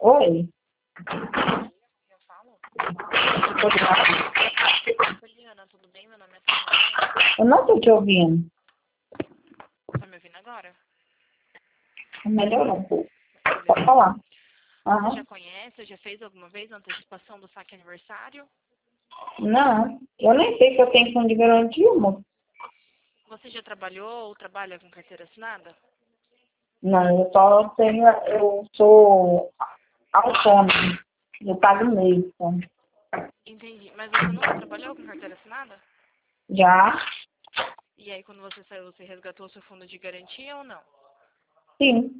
Oi, Eu falo. tudo bem? Poliana, tudo bem? Meu nome é Tânia. Eu não tô te ouvindo. Tá me ouvindo agora? Melhorou um pouco. Pode Melhorou? falar. Você já Aham. conhece, já fez alguma vez a antecipação do saque aniversário? Não, eu nem sei se eu tenho fundo de garantia, amor. Você já trabalhou ou trabalha com carteira assinada? Não, eu só tenho, eu sou autônomo. Eu pago meio, então. Entendi. Mas você nunca trabalhou com carteira assinada? Já? E aí, quando você saiu, você resgatou seu fundo de garantia ou não? Sim.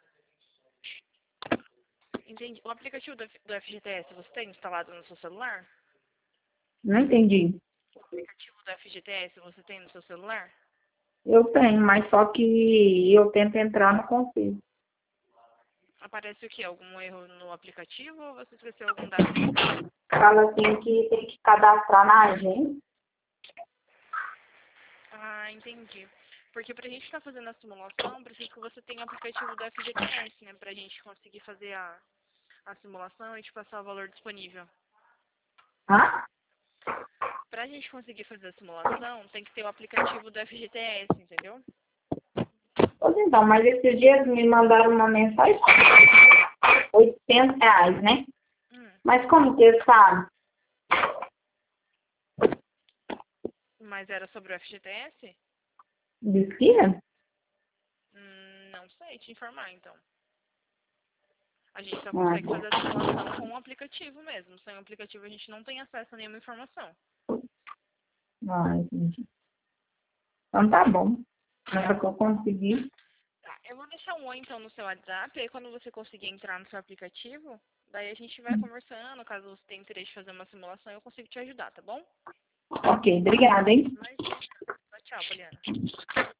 Entendi. O aplicativo do FGTS você tem instalado no seu celular? Não entendi. O aplicativo do FGTS você tem no seu celular? Eu tenho, mas só que eu tento entrar, não consigo. Aparece o quê? Algum erro no aplicativo ou você esqueceu algum dado? Fala assim que tem que cadastrar na agência. Ah, entendi. Porque pra gente estar fazendo a simulação, preciso que você tenha o aplicativo do FGTS, né? Pra gente conseguir fazer a simulação e te passar o valor disponível. Hã? Pra gente conseguir fazer a simulação, tem que ter o aplicativo do FGTS, entendeu? Pois então, mas esses dias me mandaram uma mensagem, R$ 800, né? Hum, Mas como que eles sabem? mas era sobre o FGTS? Diz que é? Não sei te informar, então. A gente só Ah, consegue fazer a simulação com o aplicativo mesmo. Sem o aplicativo a gente não tem acesso a nenhuma informação. entendi. Então tá bom. Na hora que eu conseguir. Tá, eu vou deixar um oi então no seu WhatsApp, aí quando você conseguir entrar no seu aplicativo, daí a gente vai conversando, caso você tenha interesse em fazer uma simulação, eu consigo te ajudar, tá bom? Ok, obrigada, hein? Imagina. Tchau, tchau, Poliana.